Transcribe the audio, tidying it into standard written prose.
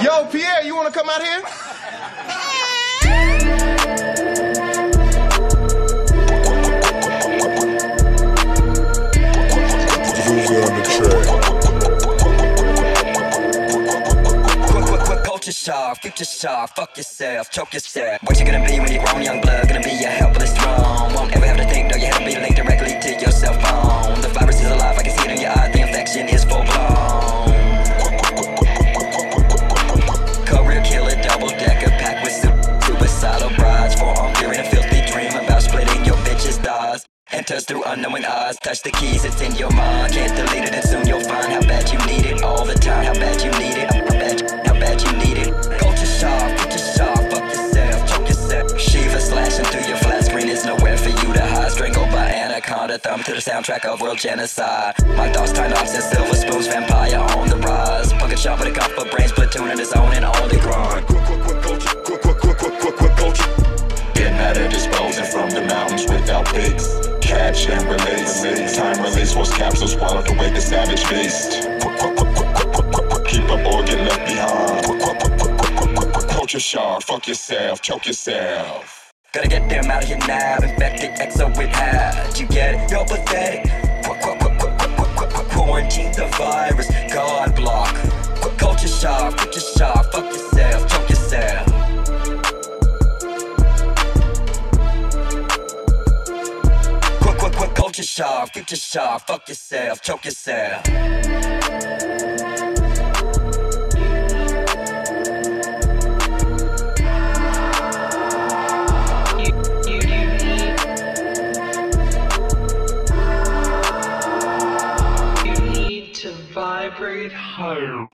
Yo, Pierre, you wanna come out here? Uzi on the track. Culture shock, future shock, fuck yourself, choke yourself. What you gonna be when you're grown, young blood? Gonna be a helpless drone. Won't ever have to think, no, you have to be linked directly to your cell phone. The virus is alive, I can see it in your eye, the infection is full blown. Career killer, double-decker, packed with suicidal brides. Forearm fearing a filthy dream about splitting your bitch's thighs. Enters through unknowing eyes, touch the keys, it's in your mind. Can't delete it and soon you'll find how bad you need it. All the time, how bad you need it, how bad you need it. Culture shock, future shock, fuck yourself, choke yourself. Shiva slashing through your flat screen, is nowhere for you to hide. Strangled by anaconda, thumb to the soundtrack of world genocide. My thoughts turned off since silver spoons, vampire on the rise. Pumpkin shot with a cup of brains, platoon in his own and all the grind. Getting out of disposing from the mountains without pigs. Catch and release. Time release was capsules swallowed away the savage beast. Keep up or get left behind. Culture shock, fuck yourself, choke yourself. Gotta get them out of here now. Infected exo with had. You get it? You're pathetic. Quarantine the virus. God block. Culture shock, future shock. Fuck yourself, choke yourself. Culture shock, future shock. Fuck yourself, choke yourself. Vibrate higher.